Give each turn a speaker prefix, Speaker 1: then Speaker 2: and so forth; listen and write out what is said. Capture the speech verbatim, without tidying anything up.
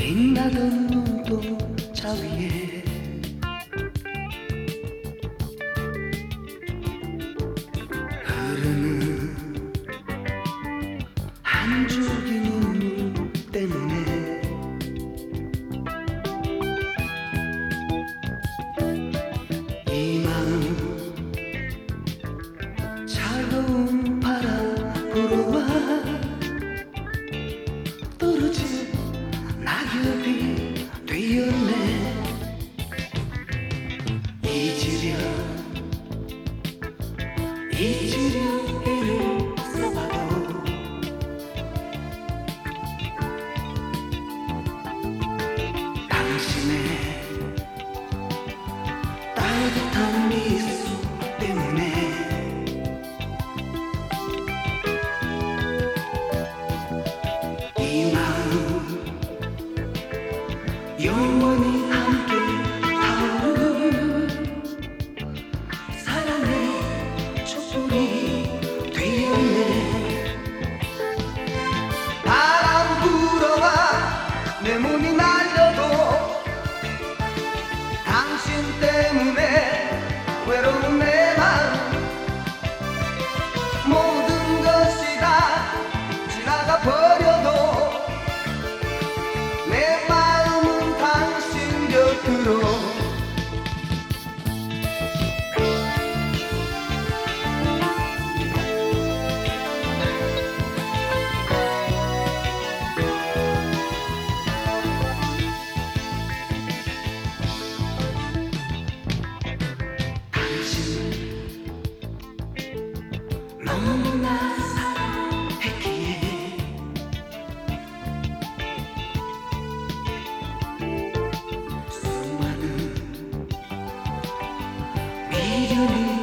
Speaker 1: 빛나던 눈동자 위에 흐르는 한 줄기 눈물 때문에 이 마음 차가운 바람 불어와 떨어진 낙엽이 되었네. 잊으려 잊으려 애를 써봐도 당신의 따뜻한 미소 때문에 이 마음 영원히 함께 타오르는 사랑의 촛불이 되었네. 바람 불어와 내 몸이 날려도 당신 때문에 외로운 내 마음 모든 것이 다 지나가 버려도 내 마음은 당신 곁으로 너무나 사랑했기에 수많은 미련이